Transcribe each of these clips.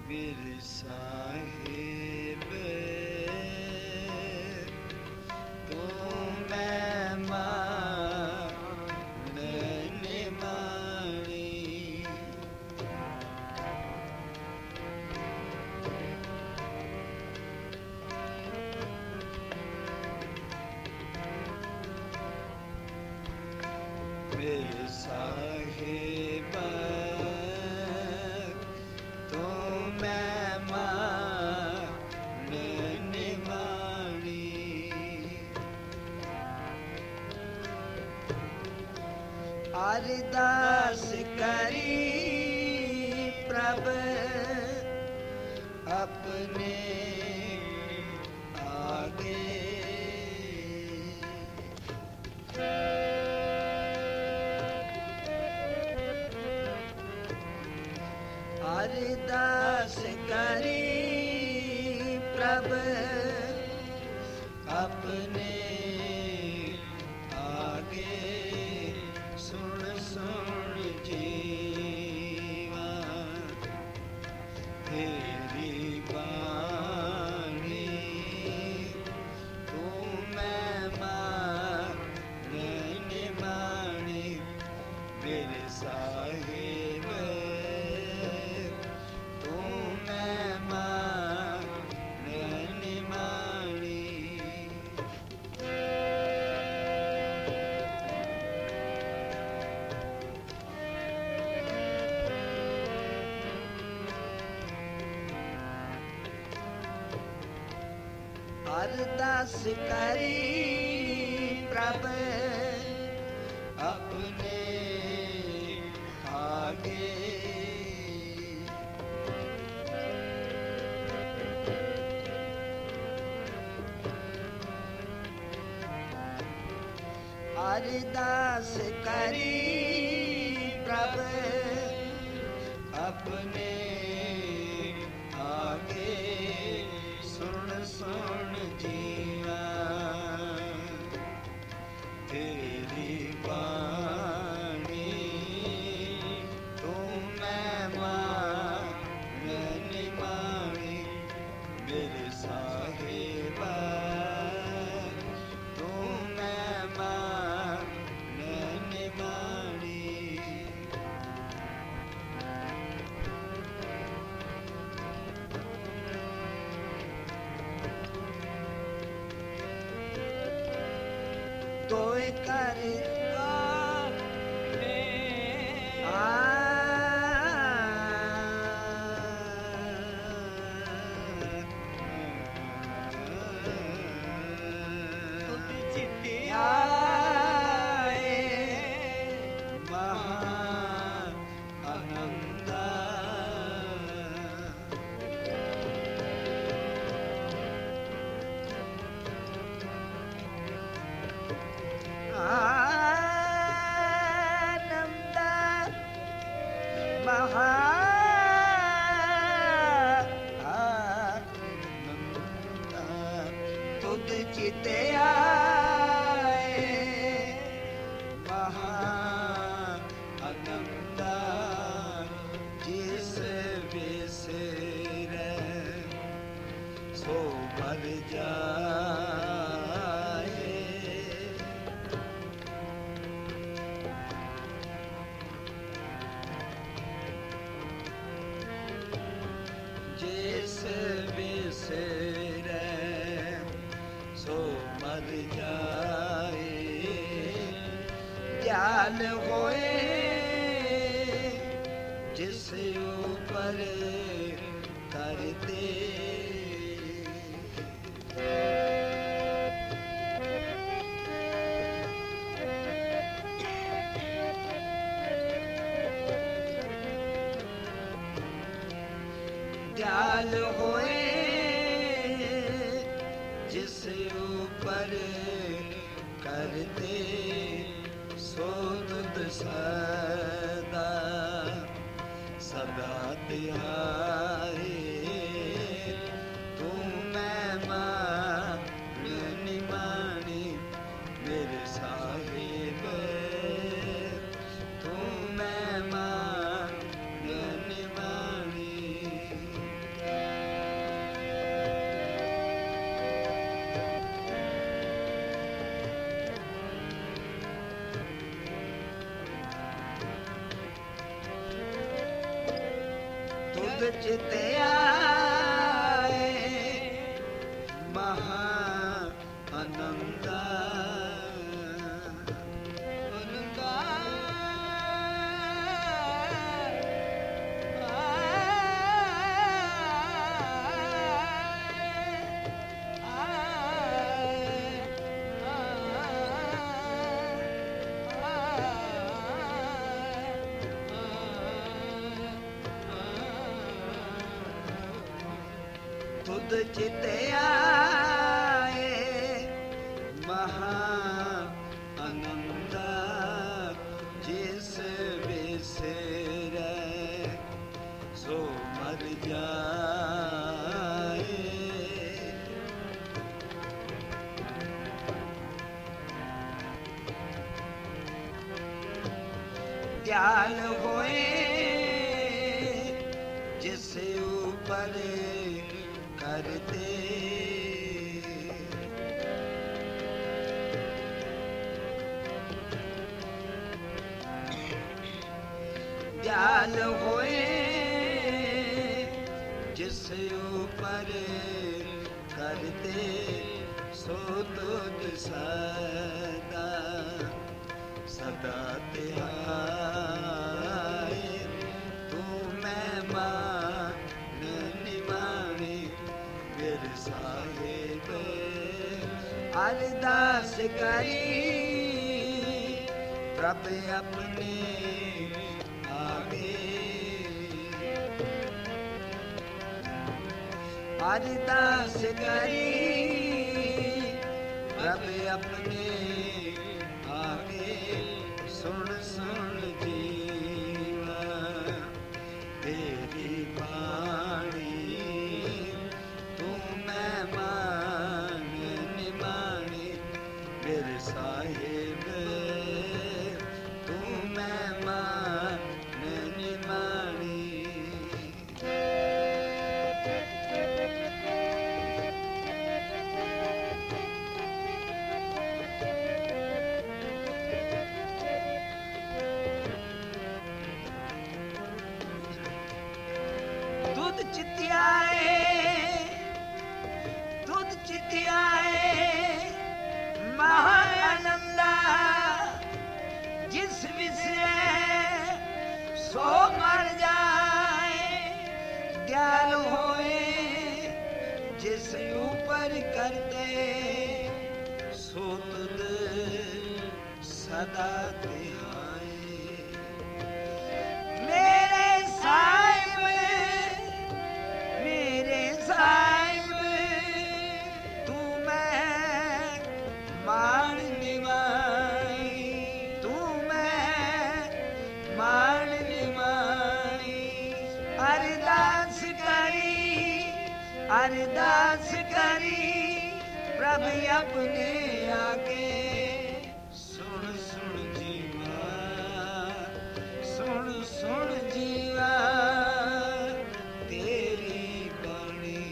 ਵੀਰ ਸਾਹਿਬ ਤੂੰ ਮਹਿਮਾਨ ਨਿਮਾਣੀ, ਵੀਰ ਸਾਹਿਬ ਅਰਦਾਸ ਕਰੀ ਪ੍ਰਭ ਆਪਣੇ ਆਗੇ, ਅਰਦਾਸ ਕਰੀ ਪ੍ਰਭ ਆਪਣੇ ਅਰਦਾਸ ਕਰੀ ਪ੍ਰਭ ਆਪਣੇ ਆਗੇ, ਅਰਦਾਸ ਕਰੀ ਪ੍ਰਭ ਆਪਣੇ ਆਗੇ, ਸੁਣ ਸੁਣ ਜੀਵਾ ਤੇਰੀ ਬਾਣੀ, ਤੂੰ ਮਹਿਮਾਨ ਨਿਮਾਣੀ, ਮੇਰੇ ਸਾਹਿਬਾ ਤੂੰ ਮਹਿਮਾਨ ਨਿਮਾਣੀ, ਤੋਏ ਕਰ ਤੁਧ ਚਿਤੇ ਆਏ ਮਹਾ ਆਨੰਦਾ, ਜਿਸ ਵਿਸਰੇ ਸੋ ਮਰ ਜਾਏ, ਜਿਸ ਵਿਸਰੇ ਸੋ ਮਰ ਜਾਏ, ਗਿਆਨ ਹੋਏ ਜਿਸ ਉਪਰ ਕਰਤੇ, ਗਿਆਨ ਹੋਏ ਜਿਸ ਉਪਰ ਕਰਤੇ, ਸੋਨਦ ਸਦਾ ਸਦਾ ਤਿਹਾਰੇ, ਤੂੰ ਮਹਿਮਾਨ ਨਿਮਾਣੀ, ਮੇਰੇ ਸਾਹਿਬ ਤੂੰ ਮਹਿਮਾਨ ਨਿਮਾਣੀ, चित आए महा आनंदा तुद चित आए महा आनंदा जिस बिसरे सो मर जाए दयाल होए जिस ऊपर करते दयाल होए जिस ऊपर करते सो तुझ सदा सदा तिहाए तू मैं मान निमाने मेरे साहिब अरदास करी प्रभ अपने आगे अरदास करी प्रभ अपने आगे सुन सुन जीवा तेरी बाणी तू मैं मान निमाने मेरे साहिब तू मैं मान निमानी तुद चितियाए महानंदा जिस विसरे सो मर जाए दयाल होए जिस ऊपर करते सो तुद सदा तिहाए मेरे साहिब तू मैं मान निमाई तू मैं मान निमाई अरदास करी प्रभ अपने आगे सुन सुन जीवा सुन सुन जीवा तेरी बाणी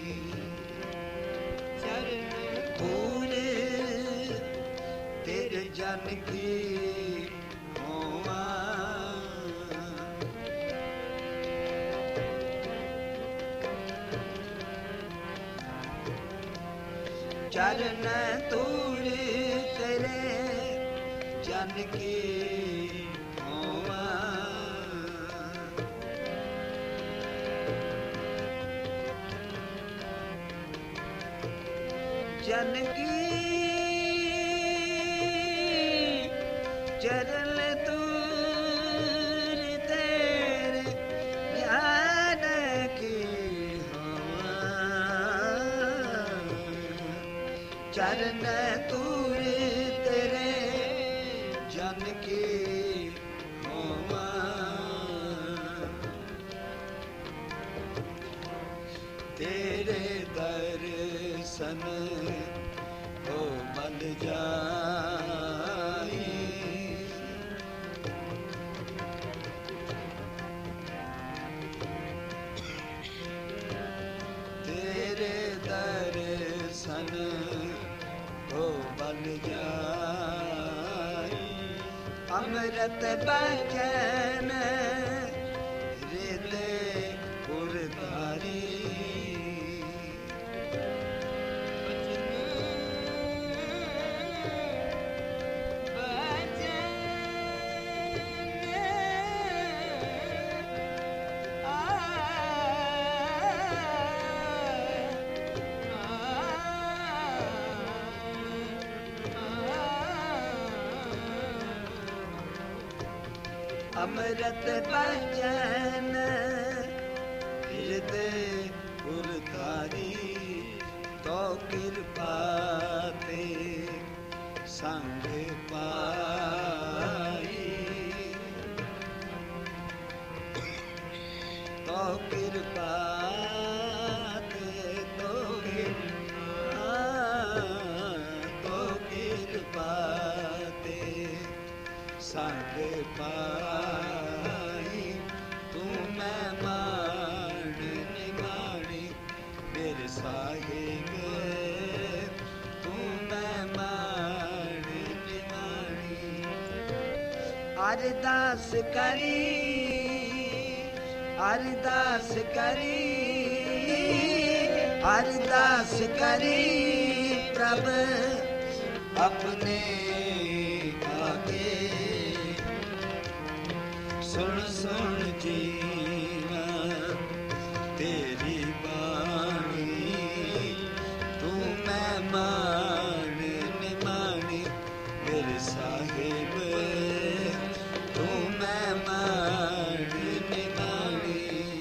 चरण पूरे तेरे जन की होवा चरण तूर तेरे जन की होवा जन की चरण तूर तेरे जन की होवा चरण तूर तेरे जन की होवा तेरे दर्शन हो मन जाई तेरे दर्शन हो बन जाई अमृत बचन हृदय उर्दा अमृत बचन हृदय गुरधारी तो कृपा ते संग पाई तो कृपा संग पाई तू मैं मान निमानी मेरे साहिब तू मैं मान निमानी अरदास करी अरदास करी अरदास करी प्रभ अपने सुन सुन जीवा तेरी बाणी तू मैं मान निमानी मेरे साहिब तू मैं मान निमानी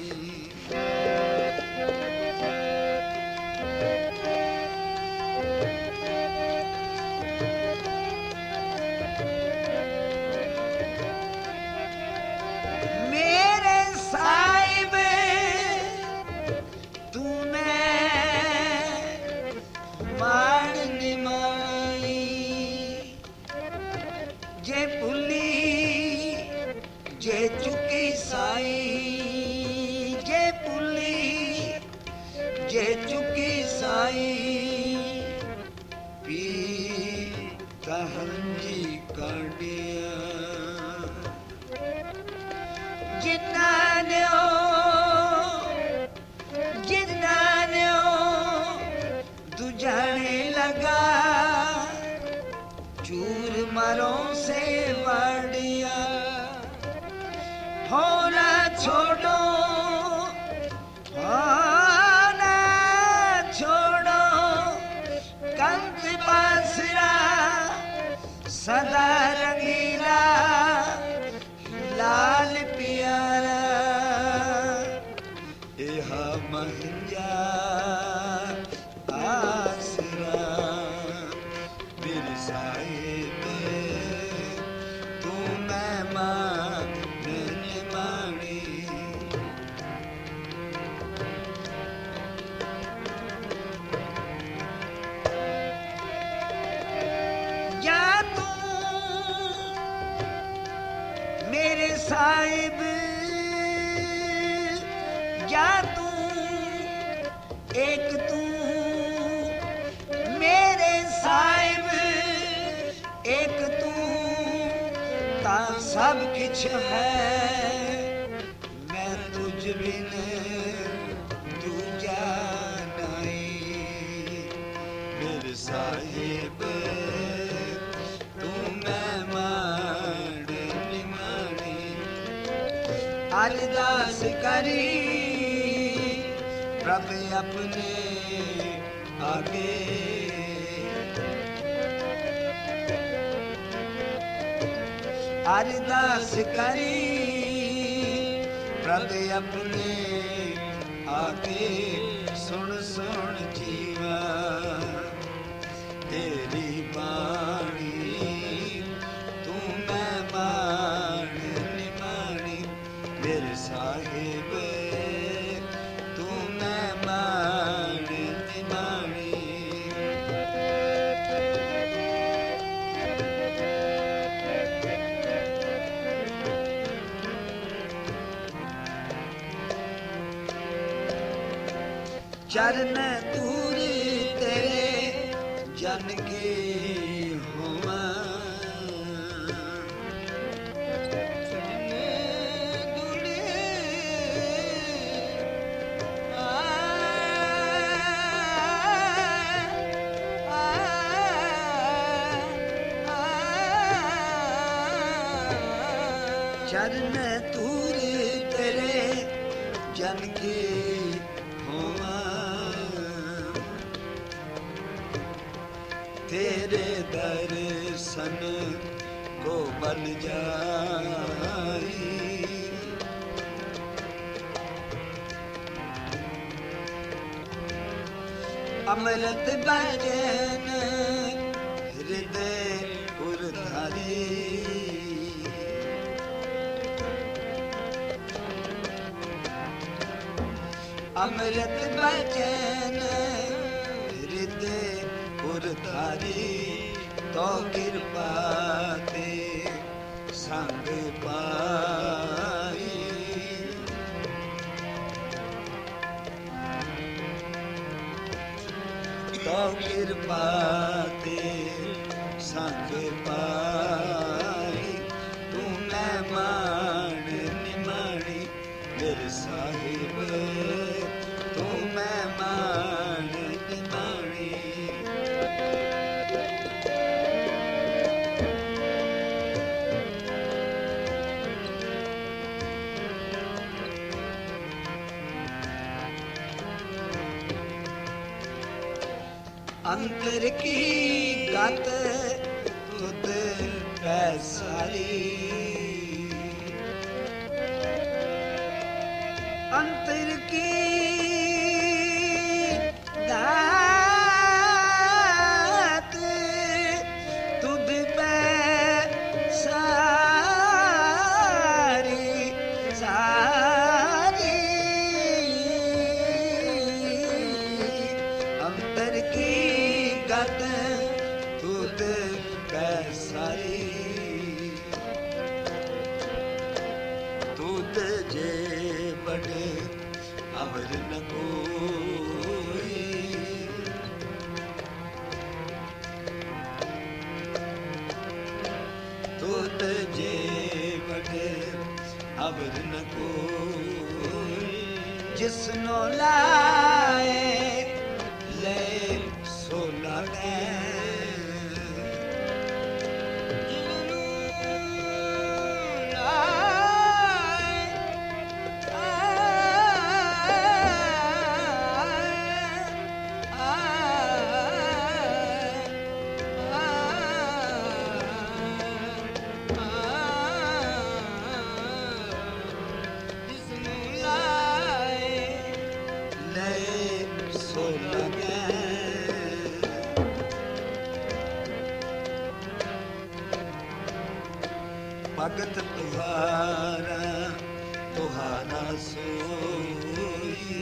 मरों से बढ़िया हो ना छोड़ो हो ना छोड़ो कंस बांसुरा सदा रंगीला लाल प्यारा यह महिया आसरा मेरे साहिब साहिब या तू एक तू मेरे साहिब एक तू ता सब किछ है मैं तुझ बिन दूजा नहीं मेरे साहिब तू मैं मान निमानी अरदास करी प्रभु अपने आगे अरदास करी प्रभु अपने आगे सुन सुन जीवा तेरी बाणी तू मैं मान निमानी मेरे साहिब तू मैं मान निमानी चरण तूर तेरे जन के होवा चरण तूर तेरे जन के होवा तेरे दर्शन को बल जाई। अमृत भजन हृदय उरधारी। अमृत भजन हृदय उरधारी। तो कृपा ते संग पाई। तो कृपा ते संग पाई। तू मेहमान निमाणी मेरे साहिब। तू मेहमान निमाणी। अंतर की गत तुद पैसारी। अंतर की गत तुद पैसारी सारी। अंतर की गत तुद पैसारी। तुद जे बड़े अमर न कोई। तुद जे बड़े अमर न कोई। जिसनो लाए ले सो लागे। भगत तुहारा तुहारा सोई।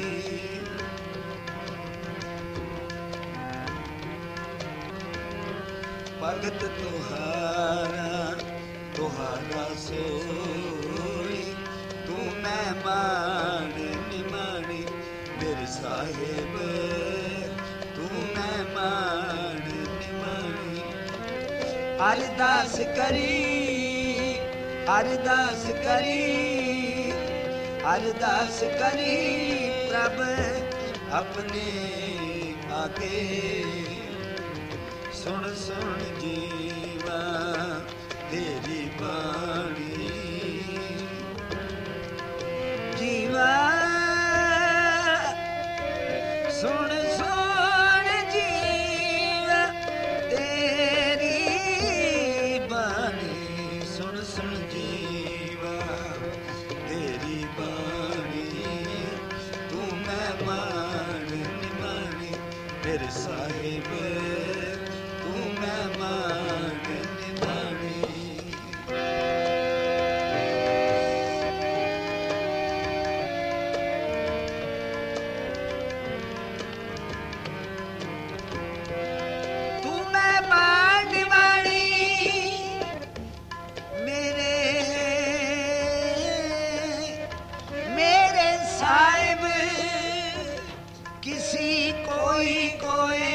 भगत तुहारा तुहारा सोई। तू मेहमान निमाणी मेरे साहिब। तू मेहमान निमाणी। अरदास करी अरदास करी अरदास करी प्रभ अपने आगे। सुन सुन जीवा तेरी बाणी। जीवा सुन सुन जीवा तेरी बाणी। सुन सुन जीवा तेरी बाणी। तू मेहमान निमाणी मेरे साहिब। तू मेहमान निमाणी। तू मेहमान निमाणी मेरे साहिब। किसी कोई कोई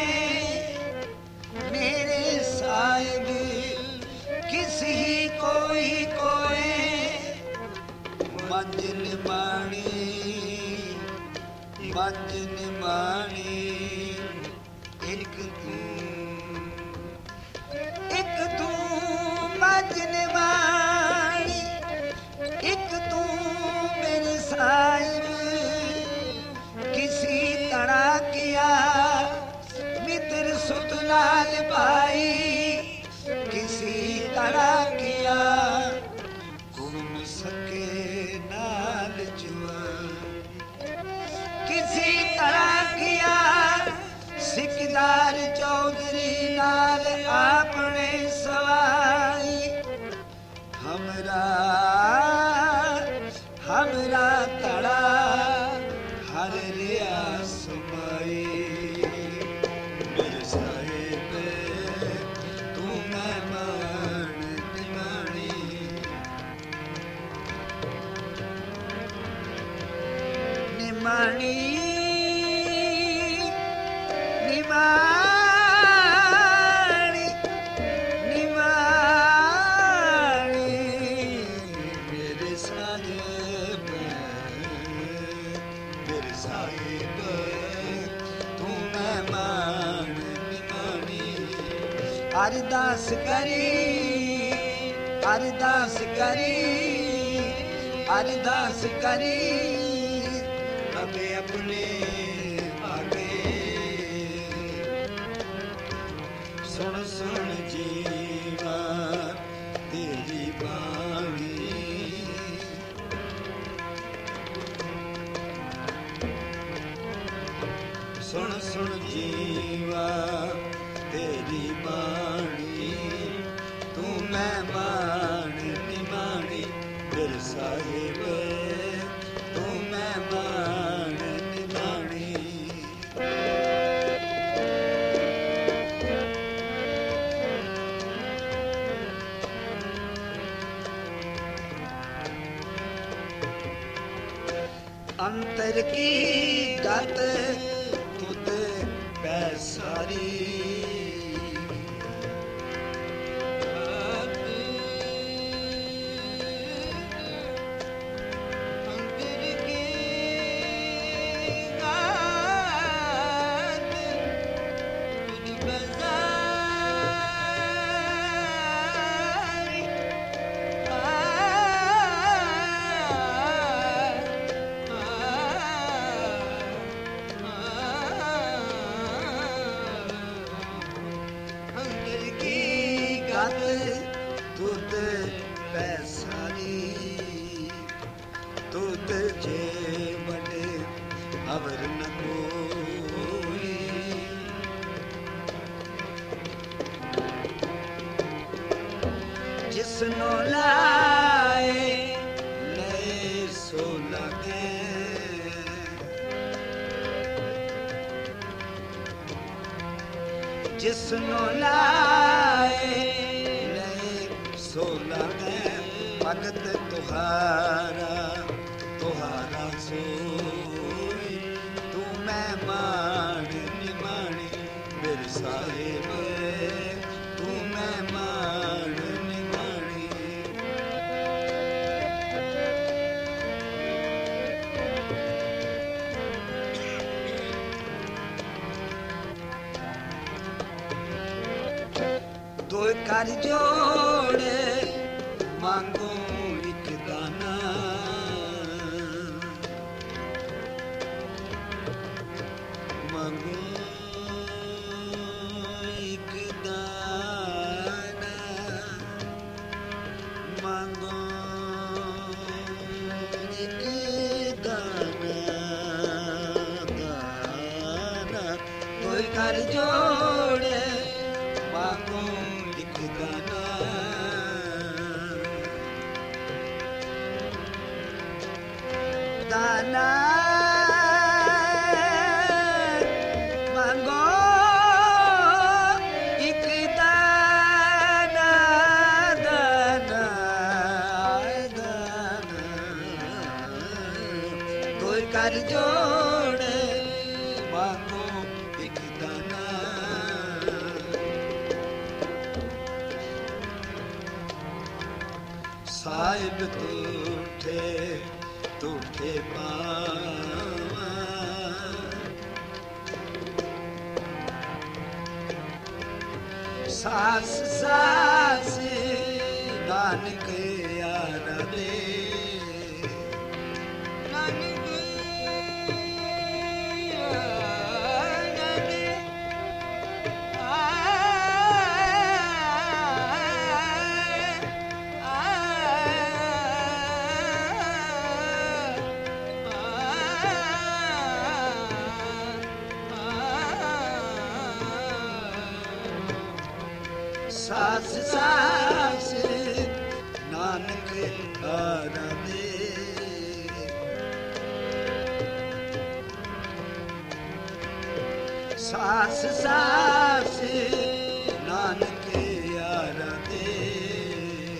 मेरे साहिब। किसी कोई कोई मंज निमाणी मंज निमाणी। एक तू मंज निमाणी। एक तू मेरे साहिब। किसी तड़ा किया मित्र सुत लाल भाई। किसी तड़ा किया ਆਸਮਾਈ ਮੇਰੇ ਸਾਹਿਬ ਤੂੰ ਮਹਿਮਾਨ ਨਿਮਾਣੀ ਨਿਮਾਣੀ ਨਿਮਾਣੀ ਨਿਮਾਣੀ ਮੇਰੇ ਸਾਹਿਬ ਤੂੰ ਮਹਿਮਾਨ ਨਿਮਾਣੀ ਅਰਦਾਸ ਕਰੀ ਅਰਦਾਸ ਕਰੀ ਅਰਦਾਸ ਕਰੀ ਅਬੇ ਆਪਣੇ ਆਗੇ ਸੁਣ ਸੁਣ ਜੀਵਾ ਤੇਰੀ ਬਾਣੀ ਸੁਣ ਸੁਣ ਜੀਵਾ ਤੇਰੀ ਬਾਣੀ ਤੂੰ ਮਹਿਮਾਨ ਨਿਮਾਣੀ ਮੇਰੇ ਸਾਹਿਬ ਤੂੰ ਮਹਿਮਾਨ ਨਿਮਾਣੀ ਅੰਤਰ ਕੀ ਗਤ ਤੁਧ ਪੈਸਾਰੀ ਤੁਧ ਪੈਸਾਰੀ ਤੁਧ ਜੇ ਵਡੇ ਅਵਰ ਨ ਕੋਈ ਜਿਸਨੋ ਲਾਏ ਲੈ ਸੋ ਲਗੇ ਜਿਸਨੋ ਲਾਏ ਸੋ ਲਗੇ ਭਗਤ ਤੁਹਾਰਾ ਤੁਹਾਰਾ ਸੋਈ ਤੂੰ ਮਹਿਮਾਨ ਨਿਮਾਣੀ ਮੇਰੇ ਸਾਹਿਬ ਤੂੰ ਮਹਿਮਾਨ ਨਿਮਾਣੀ ਦੋ ਕਰ ਜੋੜੇ ਮੰਗੋ ਇੱਕ ਦਾਨਾ ਮੰਗੋ ਇੱਕ ਦਾਨਾ ਮੰਗੋ ਇੱਕ ਦਾਨਾ ਦਾਨਾ ਕੋਈ ਕਰ ਜੋੜੇ ਮੰਗੋ ਇੱਕ ਦਾਨਾ ਦਾਨਾ ਮੰਗੋ ਇੱਕ ਦਾਨਾ ਦਾਨਾ ਦਾਨਾ ਕੋਈ ਕਰ ਜੋੜੇ ਮੰਗੋ ਇੱਕ ਦਾਨਾ ਸਾਹਿਬ ਤੁਠੇ ਪਾਵਾ ਸਾਸ ਸਾਸ ਨਾਨਕ ਯਾਰਾ ਦੇ ਨਾਨਕ ਯਾਰਾ ਦੇ ਸਾਸ ਸਾਸ ਨਾਨਕ ਆਰਾ ਦੇ ਸਾਸ ਸਾਸ ਨਾਨਕ ਯਾਰਾ ਦੇ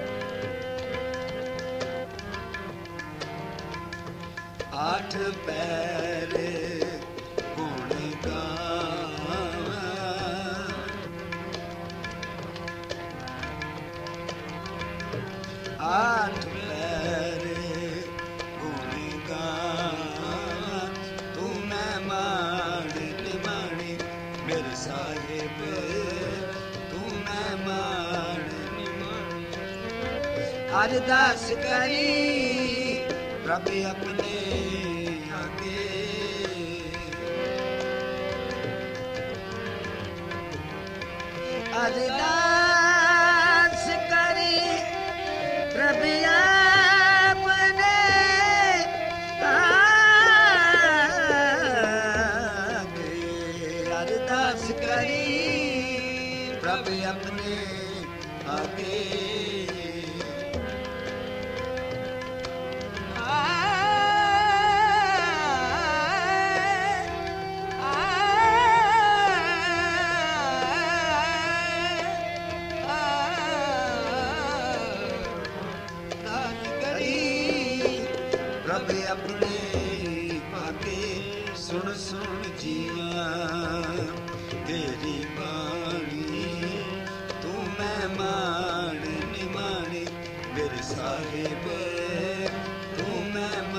ਆਠ ਪੈਰ ਗੁਣ ਗਾਵਾਂ ਆਠ ਪੈਰ ਗੁਣ ਗਾਵਾਂ ਤੂੰ ਮੈਂ ਮਾਣ ਨਿਮਾਣੀ ਮੇਰੇ ਸਾਹਿਬ ਤੂੰ ਮੈਂ ਮਾਣ ਨਿਮਾਣੀ ਅਰਦਾਸ ਕਰੀ ਰੱਬ ਆਪਣੇ ਆਗੇ ਅਰਦਾਸ ਕਰੀ ਰੱਬ ਆਪਣੇ ਆਗੇ ਅਰਦਾਸ ਕਰੀ ਰੱਬ ਆਪਣੇ ਆਗੇ ਰੱਬ ਆਪਣੇ ਭਾਗੇ ਸੁਣ ਸੁਣ ਜੀਆਂ ਤੇਰੀ ਬਾਣੀ ਤੂੰ ਮੈਂ ਮਾਣ ਨਿਮਾਣੀ ਮੇਰੇ ਸਾਹਿਬ ਤੂੰ ਮੈਂ